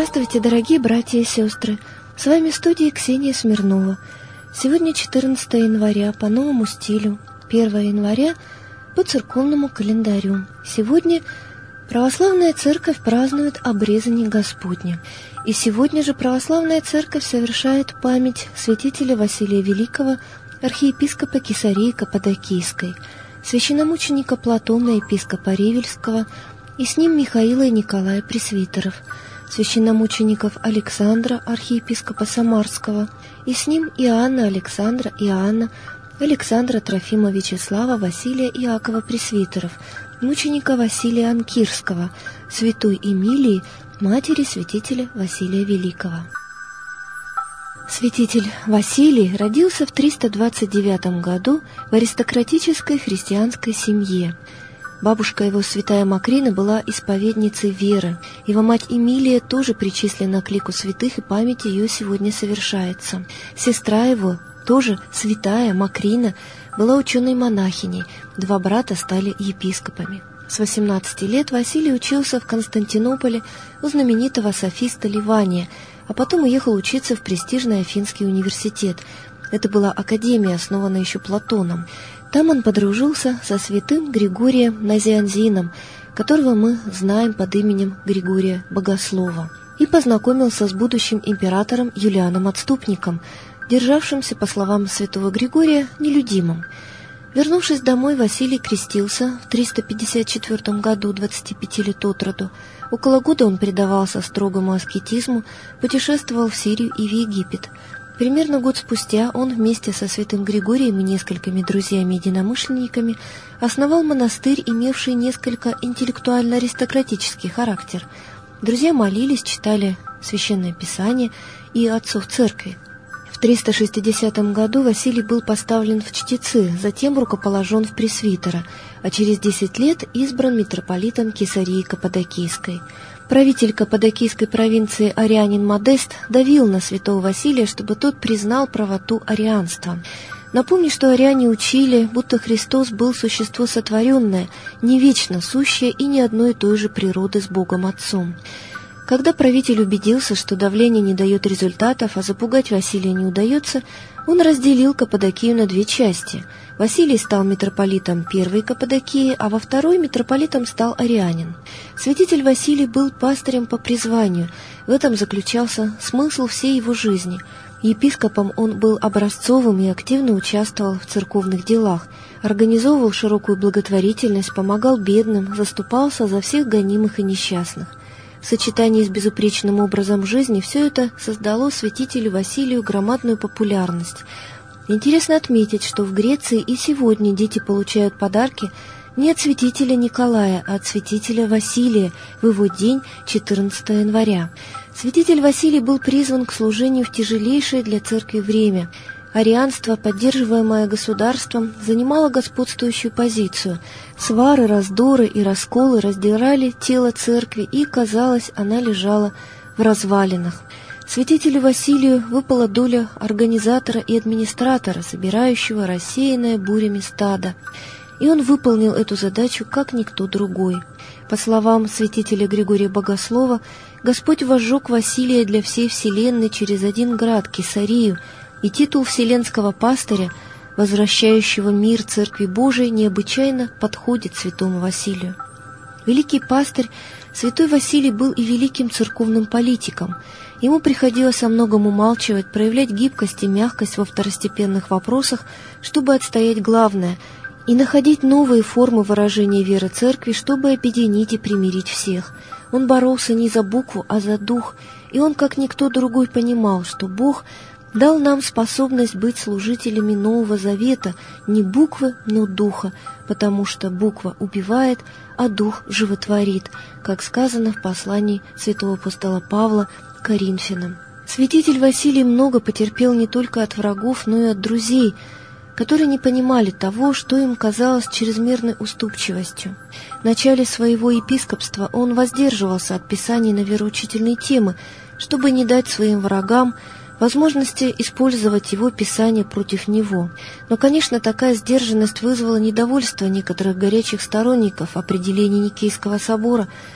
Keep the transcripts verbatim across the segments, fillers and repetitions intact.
Здравствуйте, дорогие братья и сестры! С вами в студии Ксения Смирнова. Сегодня четырнадцатое января по новому стилю, первое января по церковному календарю. Сегодня православная церковь празднует обрезание Господне. И сегодня же православная церковь совершает память святителя Василия Великого, архиепископа Кесарии Каппадокийской, священномученика Платона, епископа Ревельского, и с ним Михаила и Николая Пресвитеров, священномучеников Александра, архиепископа Самарского, и с ним Иоанна, Александра, Иоанна, Александра, Трофима, Вячеслава, Василия, Иакова Пресвитеров, мученика Василия Анкирского, святой Эмилии, матери святителя Василия Великого. Святитель Василий родился в триста двадцать девятом году в аристократической христианской семье. Бабушка его, святая Макрина, была исповедницей веры. Его мать Эмилия тоже причислена к лику святых, и память ее сегодня совершается. Сестра его, тоже святая Макрина, была ученой-монахиней. Два брата стали епископами. С восемнадцати лет Василий учился в Константинополе у знаменитого софиста Ливания, а потом уехал учиться в престижный Афинский университет. Это была академия, основанная еще Платоном. Там он подружился со святым Григорием Назианзином, которого мы знаем под именем Григория Богослова, и познакомился с будущим императором Юлианом Отступником, державшимся, по словам святого Григория, нелюдимым. Вернувшись домой, Василий крестился в триста пятьдесят четвёртом году, двадцати пяти лет от роду. Около года он предавался строгому аскетизму, путешествовал в Сирию и в Египет. Примерно год спустя он вместе со святым Григорием и несколькими друзьями-единомышленниками основал монастырь, имевший несколько интеллектуально-аристократический характер. Друзья молились, читали Священное Писание и отцов церкви. В триста шестидесятом году Василий был поставлен в чтецы, затем рукоположен в пресвитера, а через десять лет избран митрополитом Кесарии Каппадокийской. Правитель Каппадокийской провинции арианин Модест давил на святого Василия, чтобы тот признал правоту арианства. Напомню, что ариане учили, будто Христос был существо сотворенное, не вечно сущее и не одной и той же природы с Богом Отцом. Когда правитель убедился, что давление не дает результатов, а запугать Василия не удается, он разделил Каппадокию на две части. Василий стал митрополитом первой Каппадокии, а во второй митрополитом стал арианин. Святитель Василий был пастырем по призванию. В этом заключался смысл всей его жизни. Епископом он был образцовым и активно участвовал в церковных делах, организовывал широкую благотворительность, помогал бедным, заступался за всех гонимых и несчастных. В сочетании с безупречным образом жизни все это создало святителю Василию громадную популярность. Интересно отметить, что в Греции и сегодня дети получают подарки не от святителя Николая, а от святителя Василия в его день, четырнадцатого января. Святитель Василий был призван к служению в тяжелейшее для церкви время. Арианство, поддерживаемое государством, занимало господствующую позицию. Свары, раздоры и расколы раздирали тело церкви, и, казалось, она лежала в развалинах. Святителю Василию выпала доля организатора и администратора, собирающего рассеянное бурями стадо. И он выполнил эту задачу, как никто другой. По словам святителя Григория Богослова, Господь возжег Василия для всей вселенной через один град, Кесарию, и титул вселенского пастыря, возвращающего мир Церкви Божией, необычайно подходит святому Василию. Великий пастырь, святой Василий, был и великим церковным политиком. Ему приходилось о многом умалчивать, проявлять гибкость и мягкость во второстепенных вопросах, чтобы отстоять главное, и находить новые формы выражения веры Церкви, чтобы объединить и примирить всех. Он боролся не за букву, а за дух, и он, как никто другой, понимал, что Бог дал нам способность быть служителями Нового Завета, не буквы, но духа, потому что буква убивает, а дух животворит, как сказано в послании святого апостола Павла к Коринфянам. Святитель Василий много потерпел не только от врагов, но и от друзей, которые не понимали того, что им казалось чрезмерной уступчивостью. В начале своего епископства он воздерживался от писаний на вероучительные темы, чтобы не дать своим врагам возможности использовать его писание против него. Но, конечно, такая сдержанность вызвала недовольство некоторых горячих сторонников определений Никейского собора.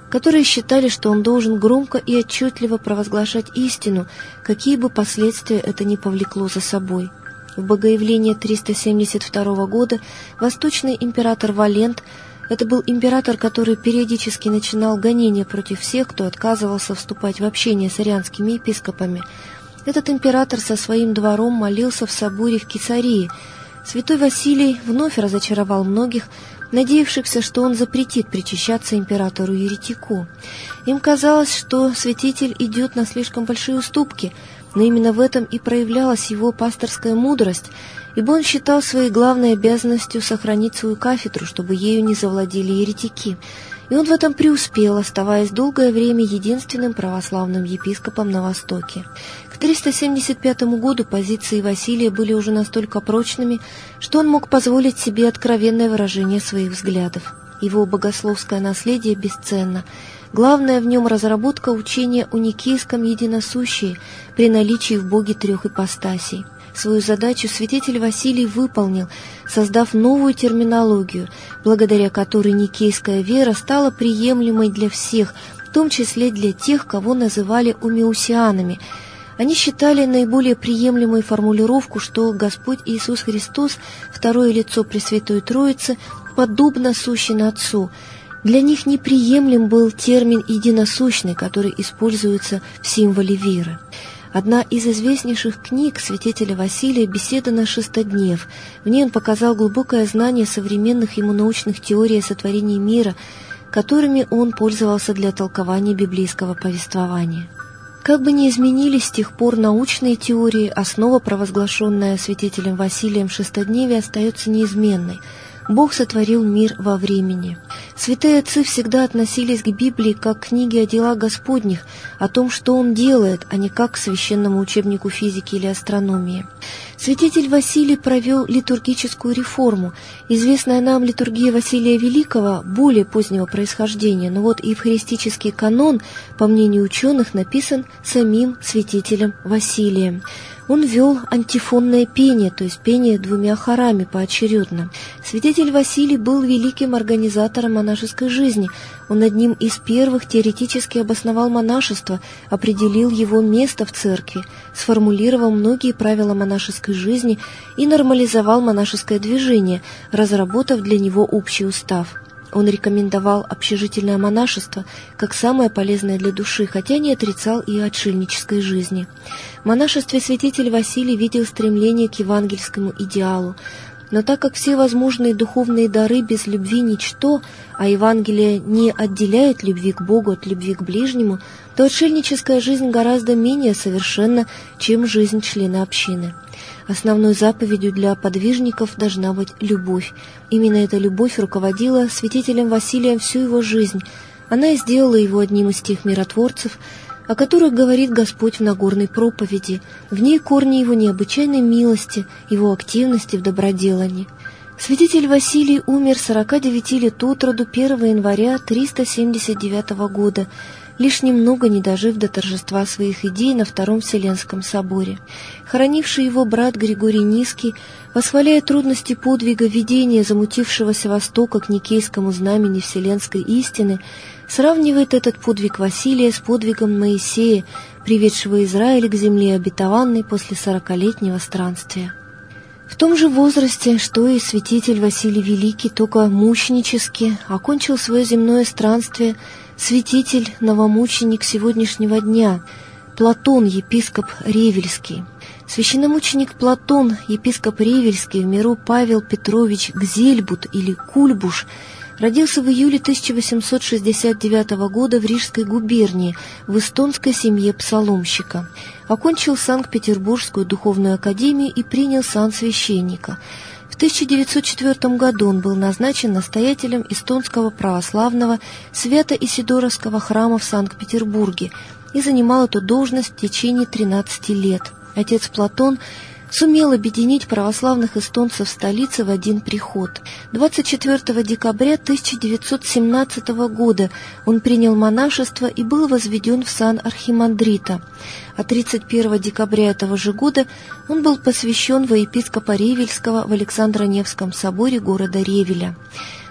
которые считали, что он должен громко и отчетливо провозглашать истину, какие бы последствия это ни повлекло за собой. В Богоявлении триста семьдесят второго года восточный император Валент, это был император, который периодически начинал гонения против всех, кто отказывался вступать в общение с арианскими епископами, этот император со своим двором молился в соборе в Кесарии. Святой Василий вновь разочаровал многих, надеявшихся, что он запретит причащаться императору-еретику. Им казалось, что святитель идет на слишком большие уступки, но именно в этом и проявлялась его пасторская мудрость, ибо он считал своей главной обязанностью сохранить свою кафедру, чтобы ею не завладели еретики. И он в этом преуспел, оставаясь долгое время единственным православным епископом на Востоке. К триста семьдесят пятому году позиции Василия были уже настолько прочными, что он мог позволить себе откровенное выражение своих взглядов. Его богословское наследие бесценно. Главное в нем разработка учения о никейском единосущии при наличии в Боге трех ипостасей. Свою задачу святитель Василий выполнил, создав новую терминологию, благодаря которой никейская вера стала приемлемой для всех, в том числе для тех, кого называли умиусианами. Они считали наиболее приемлемой формулировку, что Господь Иисус Христос, второе лицо Пресвятой Троицы, подобно сущен Отцу. Для них неприемлем был термин «единосущный», который используется в символе веры. Одна из известнейших книг святителя Василия «Беседа на шестоднев». В ней он показал глубокое знание современных ему научных теорий о сотворении мира, которыми он пользовался для толкования библейского повествования. Как бы ни изменились с тех пор научные теории, основа, провозглашенная святителем Василием в шестодневе, остается неизменной. Бог сотворил мир во времени. Святые отцы всегда относились к Библии как к книге о делах Господних, о том, что Он делает, а не как к священному учебнику физики или астрономии. Святитель Василий провел литургическую реформу. Известная нам литургия Василия Великого более позднего происхождения, но вот евхаристический канон, по мнению ученых, написан самим святителем Василием. Он вел антифонное пение, то есть пение двумя хорами поочередно. Святитель Василий был великим организатором монашеской жизни. Он одним из первых теоретически обосновал монашество, определил его место в церкви, сформулировал многие правила монашеской жизни и нормализовал монашеское движение, разработав для него общий устав. Он рекомендовал общежительное монашество как самое полезное для души, хотя не отрицал и отшельнической жизни. В монашестве святитель Василий видел стремление к евангельскому идеалу. Но так как все возможные духовные дары без любви ничто, а Евангелие не отделяет любви к Богу от любви к ближнему, то отшельническая жизнь гораздо менее совершенна, чем жизнь члена общины. Основной заповедью для подвижников должна быть любовь. Именно эта любовь руководила святителем Василием всю его жизнь. Она и сделала его одним из тех миротворцев, о которых говорит Господь в Нагорной проповеди. В ней корни его необычайной милости, его активности в доброделании. Святитель Василий умер сорока девяти лет от роду первого января триста семьдесят девятого года, лишь немного не дожив до торжества своих идей на Втором Вселенском соборе. Хоронивший его брат Григорий Низкий, восхваляя трудности подвига ведения замутившегося Востока к никейскому знамени вселенской истины, сравнивает этот подвиг Василия с подвигом Моисея, приведшего Израиль к земле обетованной после сорокалетнего странствия. В том же возрасте, что и святитель Василий Великий, только мученически окончил свое земное странствие святитель, новомученик сегодняшнего дня, Платон, епископ Ревельский. Священномученик Платон, епископ Ревельский, в миру Павел Петрович Гзельбут или Кульбуш, родился в июле тысяча восемьсот шестьдесят девятого года в Рижской губернии в эстонской семье псаломщика. Окончил Санкт-Петербургскую духовную академию и принял сан священника. В тысяча девятьсот четвёртом году он был назначен настоятелем эстонского православного Свято-Исидоровского храма в Санкт-Петербурге и занимал эту должность в течение тринадцати лет. Отец Платон сумел объединить православных эстонцев столицы в один приход. двадцать четвёртого декабря тысяча девятьсот семнадцатого года он принял монашество и был возведен в сан архимандрита, а тридцать первого декабря этого же года он был посвящен во епископа Ревельского в Александро-Невском соборе города Ревеля.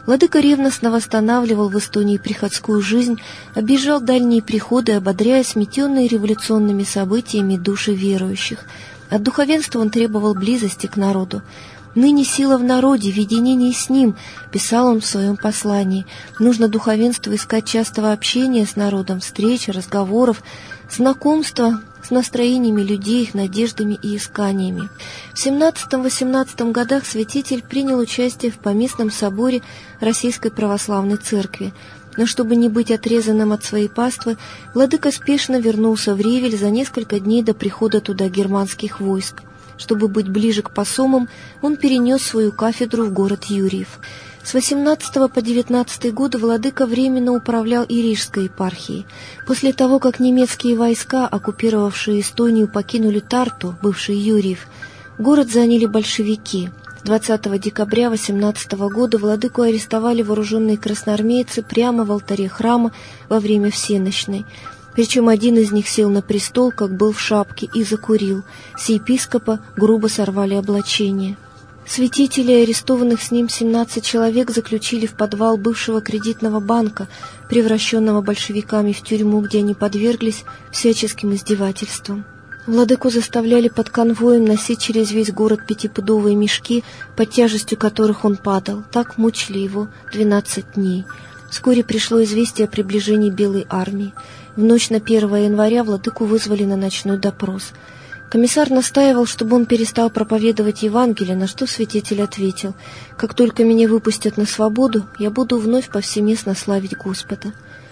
Владыка ревностно восстанавливал в Эстонии приходскую жизнь, объезжал дальние приходы, ободряя сметенные революционными событиями души верующих. От духовенства он требовал близости к народу. «Ныне сила в народе, в единении с ним», — писал он в своем послании. Нужно духовенству искать частого общения с народом, встреч, разговоров, знакомства с настроениями людей, их надеждами и исканиями. В семнадцатом-восемнадцатом годах святитель принял участие в поместном соборе Российской Православной Церкви. Но чтобы не быть отрезанным от своей паствы, владыка спешно вернулся в Ревель за несколько дней до прихода туда германских войск. Чтобы быть ближе к посомам, он перенес свою кафедру в город Юрьев. С восемнадцатого по девятнадцатый годы владыка временно управлял и Рижской епархией. После того, как немецкие войска, оккупировавшие Эстонию, покинули Тарту, бывший Юрьев, город заняли большевики. двадцатого декабря восемнадцатого года владыку арестовали вооруженные красноармейцы прямо в алтаре храма во время всенощной. Причем один из них сел на престол, как был в шапке, и закурил. С епископа грубо сорвали облачение. Святителей, арестованных с ним семнадцать человек, заключили в подвал бывшего кредитного банка, превращенного большевиками в тюрьму, где они подверглись всяческим издевательствам. Владыку заставляли под конвоем носить через весь город пятипудовые мешки, под тяжестью которых он падал. Так мучили его двенадцать дней. Вскоре пришло известие о приближении Белой армии. В ночь на первое января владыку вызвали на ночной допрос. Комиссар настаивал, чтобы он перестал проповедовать Евангелие, на что святитель ответил: «Как только меня выпустят на свободу, я буду вновь повсеместно славить Господа».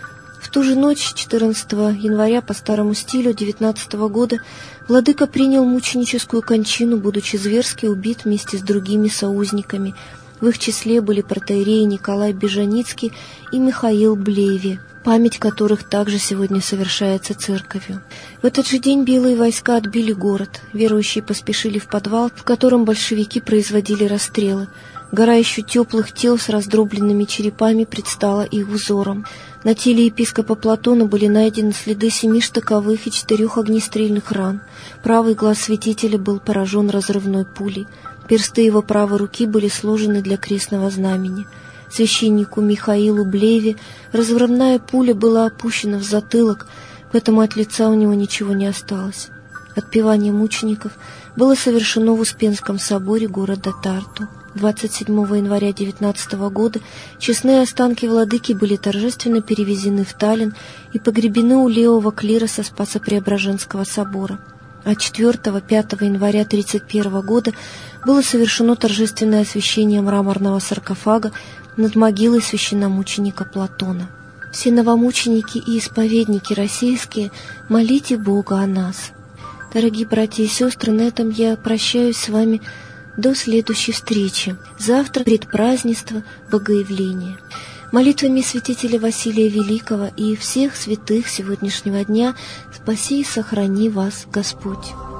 В ту же ночь, четырнадцатого января по старому стилю девятнадцатого года, владыка принял мученическую кончину, будучи зверски убит вместе с другими соузниками. В их числе были протоиереи Николай Бежаницкий и Михаил Блеви, память которых также сегодня совершается церковью. В этот же день белые войска отбили город. Верующие поспешили в подвал, в котором большевики производили расстрелы. Гора еще теплых тел с раздробленными черепами предстала их взором. На теле епископа Платона были найдены следы семи штыковых и четырех огнестрельных ран. Правый глаз святителя был поражен разрывной пулей. Персты его правой руки были сложены для крестного знамени. Священнику Михаилу Блеви разрывная пуля была опущена в затылок, поэтому от лица у него ничего не осталось. Отпевание мучеников было совершено в Успенском соборе города Тарту. двадцать седьмого января девятнадцатого года честные останки владыки были торжественно перевезены в Таллин и погребены у левого клироса Спасо-Преображенского собора. А четвёртого-пятого января тридцать первого года было совершено торжественное освящение мраморного саркофага над могилой священномученика Платона. Все новомученики и исповедники российские, молите Бога о нас. Дорогие братья и сестры, на этом я прощаюсь с вами до следующей встречи. Завтра предпразднество Богоявления. Молитвами святителя Василия Великого и всех святых сегодняшнего дня спаси и сохрани вас Господь.